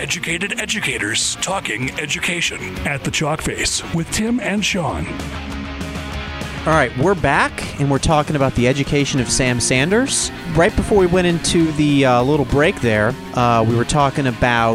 Educated educators talking education at the Chalk Face with Tim and Sean. All right, we're back, and we're talking about the education of Sam Sanders. Right before we went into the little break there, we were talking about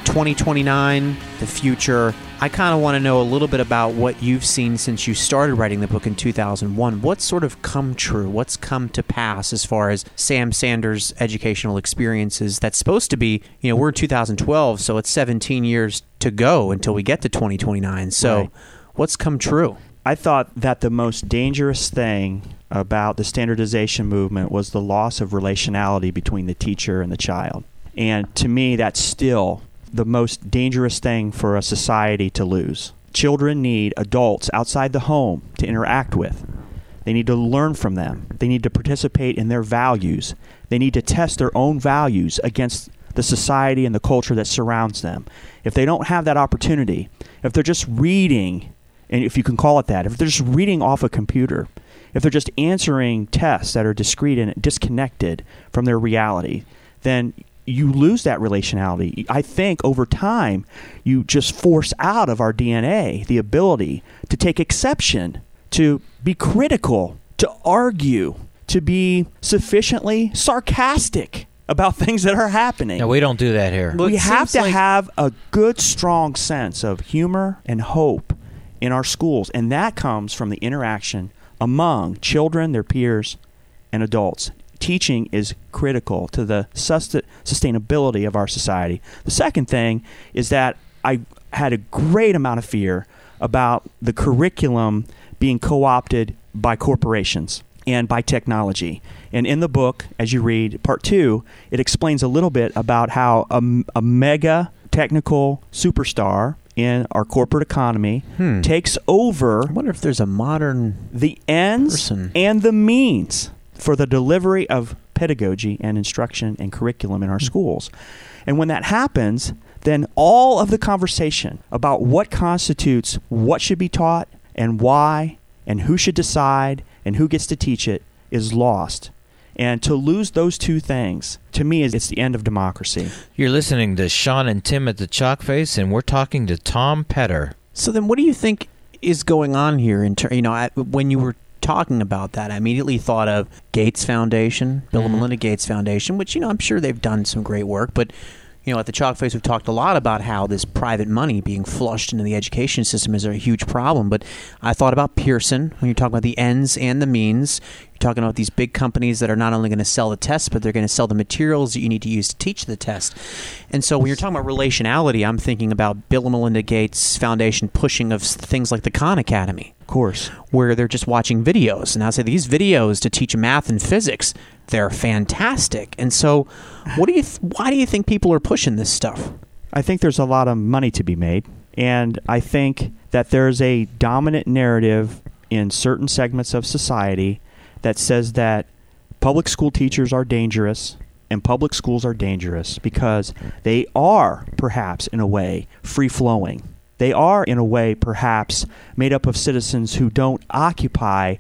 2029, the future. I kind of want to know a little bit about what you've seen since you started writing the book in 2001. What's sort of come true? What's come to pass as far as Sam Sanders' educational experiences? That's supposed to be, we're in 2012, so it's 17 years to go until we get to 2029. So right. What's come true? I thought that the most dangerous thing about the standardization movement was the loss of relationality between the teacher and the child. And to me, that's still the most dangerous thing for a society to lose. Children need adults outside the home to interact with. They need to learn from them. They need to participate in their values. They need to test their own values against the society and the culture that surrounds them. If they don't have that opportunity, if they're just reading, and if you can call it that, if they're just reading off a computer, if they're just answering tests that are discrete and disconnected from their reality, then you lose that relationality. I think over time, you just force out of our DNA the ability to take exception, to be critical, to argue, to be sufficiently sarcastic about things that are happening. No, we don't do that here. We have to have a good, strong sense of humor and hope in our schools, and that comes from the interaction among children, their peers, and adults. Teaching is critical to the sustainability of our society. The second thing is that I had a great amount of fear about the curriculum being co-opted by corporations and by technology. And in the book, as you read, part 2, it explains a little bit about how a mega technical superstar in our corporate economy takes over. I wonder if there's a modern the ends person and the means for the delivery of pedagogy and instruction and curriculum in our schools. And when that happens, then all of the conversation about what constitutes what should be taught and why and who should decide and who gets to teach it is lost. And to lose those two things, to me, it's the end of democracy. You're listening to Sean and Tim at the Chalk Face, and we're talking to Tom Petter. So then what do you think is going on here? When you were talking about that, I immediately thought of Gates Foundation, Bill and Melinda Gates Foundation, which, I'm sure they've done some great work, but at the Chalk Face, we've talked a lot about how this private money being flushed into the education system is a huge problem. But I thought about Pearson when you're talking about the ends and the means. You're talking about these big companies that are not only going to sell the tests, but they're going to sell the materials that you need to use to teach the test. And so when you're talking about relationality, I'm thinking about Bill and Melinda Gates Foundation pushing of things like the Khan Academy. Of course. Where they're just watching videos. And I'll say these videos to teach math and physics, they're fantastic. And so why do you think people are pushing this stuff? I think there's a lot of money to be made. And I think that there's a dominant narrative in certain segments of society that says that public school teachers are dangerous and public schools are dangerous because they are, perhaps in a way, free-flowing. They are, in a way, perhaps made up of citizens who don't occupy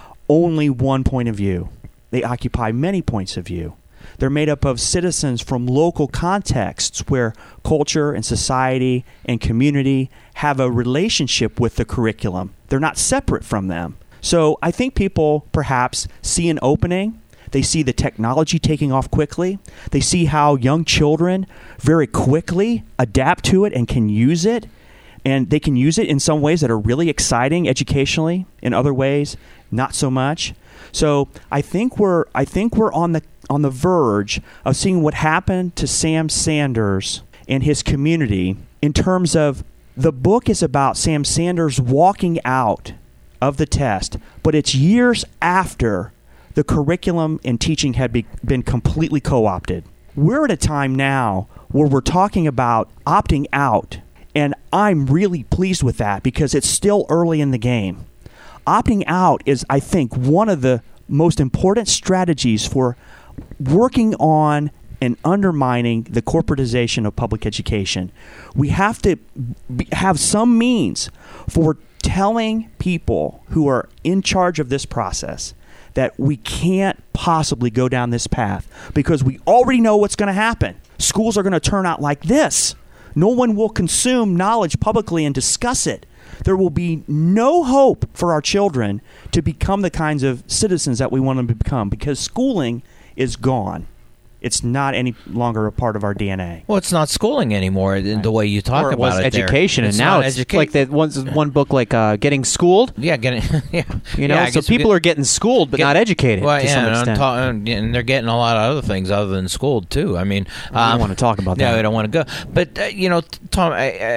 only one point of view. They occupy many points of view. They're made up of citizens from local contexts where culture and society and community have a relationship with the curriculum. They're not separate from them. So I think people perhaps see an opening. They see the technology taking off quickly. They see how young children very quickly adapt to it and can use it. And they can use it in some ways that are really exciting educationally, in other ways, not so much. So I think we're on the verge of seeing what happened to Sam Sanders and his community in terms of the book is about Sam Sanders walking out of the test, but it's years after the curriculum and teaching had been completely co-opted. We're at a time now where we're talking about opting out. And I'm really pleased with that because it's still early in the game. Opting out is, I think, one of the most important strategies for working on and undermining the corporatization of public education. We have to have some means for telling people who are in charge of this process that we can't possibly go down this path because we already know what's going to happen. Schools are going to turn out like this. No one will consume knowledge publicly and discuss it. There will be no hope for our children to become the kinds of citizens that we want them to become because schooling is gone. It's not any longer a part of our DNA. Well, it's not schooling anymore in the way you talk Or it about was it. education, there. and now it's like that one book like Getting Schooled. Yeah, getting yeah. You know, Yeah, I so guess we people are getting schooled, but not educated Well, to some extent. and they're getting a lot of other things other than schooled too. I mean, We don't want to talk about that. No, I don't want to go. But you know, Tom.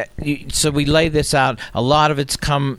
So we lay this out. A lot of it's come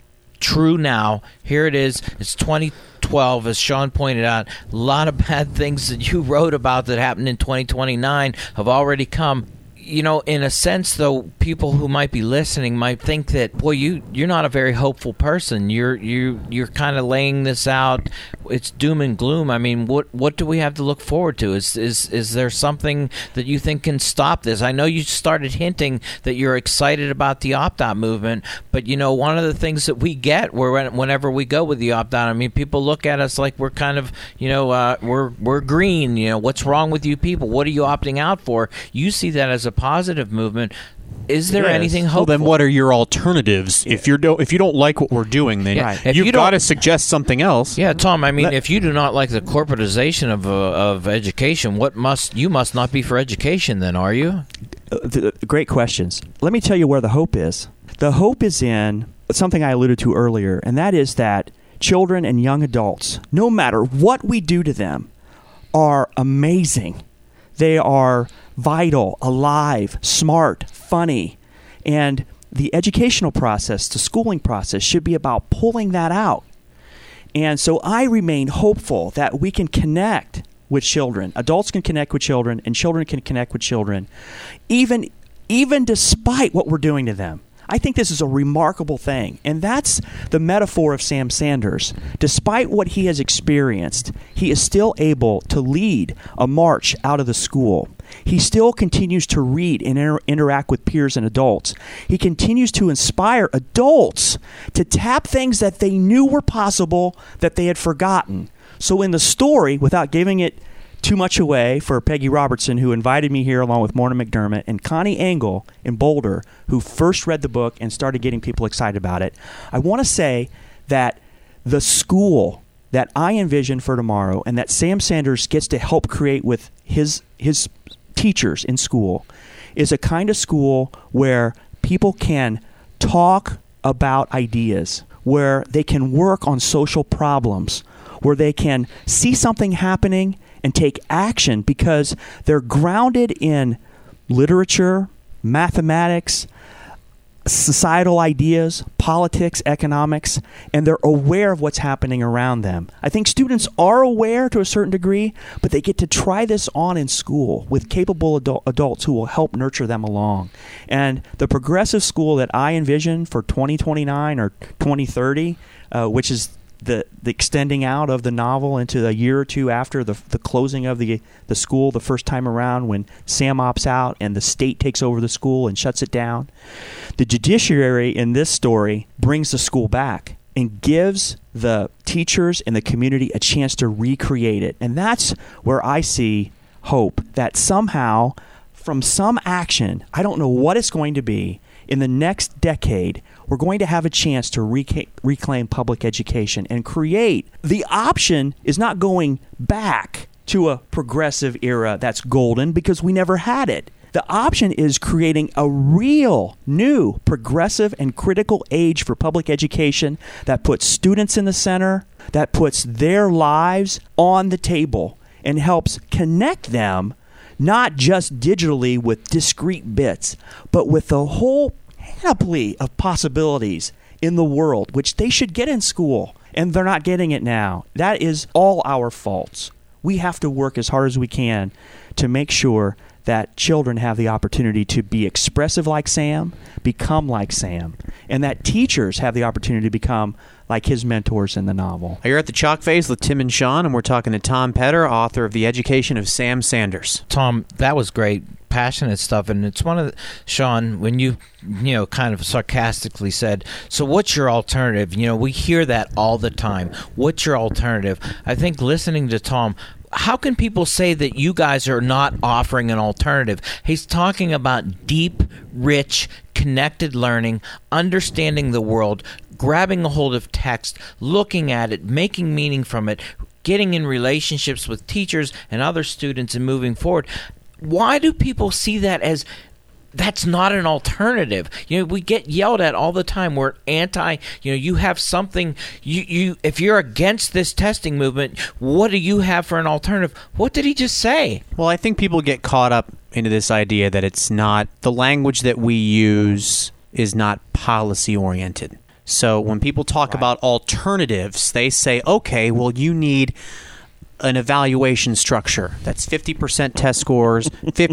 true now. Here it is. It's 2012, as Sean pointed out. A lot of bad things that you wrote about that happened in 2029 have already come. You know, in a sense, though, people who might be listening might think that, boy, you're not a very hopeful person. You're kind of laying this out. It's doom and gloom. I mean, what do we have to look forward to? Is there something that you think can stop this? I know you started hinting that you're excited about the opt-out movement, but you know, one of the things that we get whenever we go with the opt-out, I mean, people look at us like we're kind of, you know, we're green. You know, what's wrong with you people? What are you opting out for? You see that as a positive movement. Is there anything hopeful? Well, then what are your alternatives? If you don't like what we're doing, then you've got to suggest something else. Yeah, Tom. I mean, if you do not like the corporatization of education, you must not be for education, then, are you? Great questions. Let me tell you where the hope is. The hope is in something I alluded to earlier, and that is that children and young adults, no matter what we do to them, are amazing. They are vital, alive, smart, funny. And the educational process, the schooling process, should be about pulling that out. And so I remain hopeful that we can connect with children. Adults can connect with children, and children can connect with children, even despite what we're doing to them. I think this is a remarkable thing, and that's the metaphor of Sam Sanders. Despite what he has experienced, he is still able to lead a march out of the school. He still continues to read and interact with peers and adults. He continues to inspire adults to tap things that they knew were possible that they had forgotten. So in the story, without giving it too much away for Peggy Robertson, who invited me here along with Morna McDermott, and Connie Engel in Boulder, who first read the book and started getting people excited about it, I want to say that the school that I envision for tomorrow and that Sam Sanders gets to help create with his teachers in school is a kind of school where people can talk about ideas, where they can work on social problems, where they can see something happening and take action because they're grounded in literature, mathematics, societal ideas, politics, economics, and they're aware of what's happening around them. I think students are aware to a certain degree, but they get to try this on in school with capable adults who will help nurture them along. And the progressive school that I envision for 2029 or 2030, which is the extending out of the novel into a year or two after the closing of the school the first time around, when Sam opts out and the state takes over the school and shuts it down. The judiciary in this story brings the school back and gives the teachers and the community a chance to recreate it. And that's where I see hope, that somehow from some action, I don't know what it's going to be, in the next decade, we're going to have a chance to reclaim public education and create. The option is not going back to a progressive era that's golden, because we never had it. The option is creating a real new progressive and critical age for public education that puts students in the center, that puts their lives on the table and helps connect them not just digitally with discrete bits, but with the whole panoply of possibilities in the world, which they should get in school, and they're not getting it now. That is all our faults. We have to work as hard as we can to make sure that children have the opportunity to be expressive like Sam, become like Sam, and that teachers have the opportunity to become like his mentors in the novel. You're at the Chalk Face with Tim and Sean, and we're talking to Tom Petter, author of The Education of Sam Sanders. Tom, that was great. Passionate stuff, and it's one of the, Sean, when you kind of sarcastically said, so what's your alternative? We hear that all the time. What's your alternative? I think listening to Tom, how can people say that you guys are not offering an alternative? He's talking about deep, rich, connected learning, understanding the world, grabbing a hold of text, looking at it, making meaning from it, getting in relationships with teachers and other students and moving forward. Why do people see that as that's not an alternative? We get yelled at all the time. We're anti, you have something, if you're against this testing movement, what do you have for an alternative? What did he just say? Well, I think people get caught up into this idea that it's not, the language that we use is not policy oriented. So when people talk about alternatives, they say, okay, well, you need an evaluation structure. That's 50% test scores,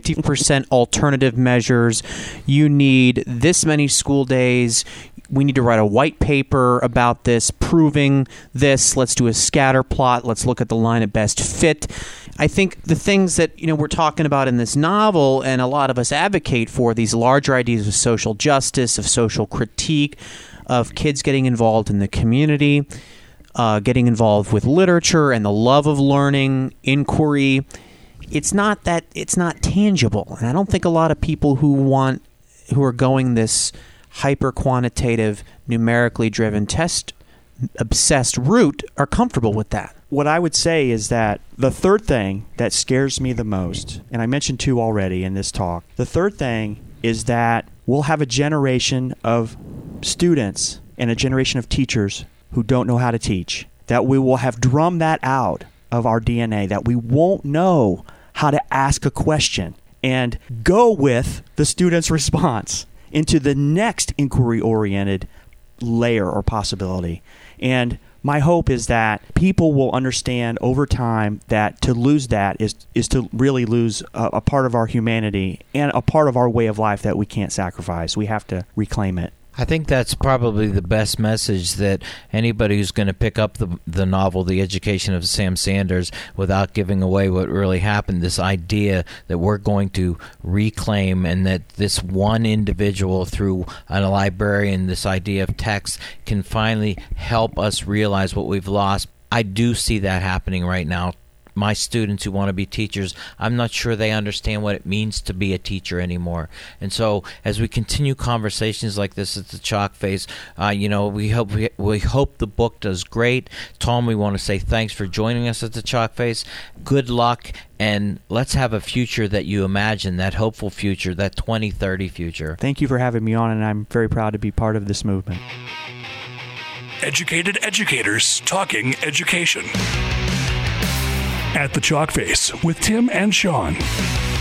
50% alternative measures. You need this many school days. We need to write a white paper about this, proving this. Let's do a scatter plot. Let's look at the line of best fit. I think the things that we're talking about in this novel, and a lot of us advocate for, these larger ideas of social justice, of social critique, of kids getting involved in the community, getting involved with literature and the love of learning, inquiry. It's not tangible. And I don't think a lot of people who are going this hyper-quantitative, numerically driven, test-obsessed route are comfortable with that. What I would say is that the third thing that scares me the most, and I mentioned two already in this talk, the third thing is that we'll have a generation of students and a generation of teachers who don't know how to teach, that we will have drummed that out of our DNA, that we won't know how to ask a question and go with the student's response into the next inquiry-oriented layer or possibility. And my hope is that people will understand over time that to lose that is to really lose a part of our humanity and a part of our way of life that we can't sacrifice. We have to reclaim it. I think that's probably the best message that anybody who's going to pick up the novel, The Education of Sam Sanders, without giving away what really happened, this idea that we're going to reclaim, and that this one individual through a librarian, this idea of text, can finally help us realize what we've lost. I do see that happening right now. My students who want to be teachers, I'm not sure they understand what it means to be a teacher anymore. And so as we continue conversations like this at the Chalk Face, we hope the book does great. Tom, we want to say thanks for joining us at the Chalk Face. Good luck, and let's have a future that you imagine, that hopeful future, that 2030 future. Thank you for having me on, and I'm very proud to be part of this movement. Educated educators talking education. At the Chalk Face with Tim and Sean.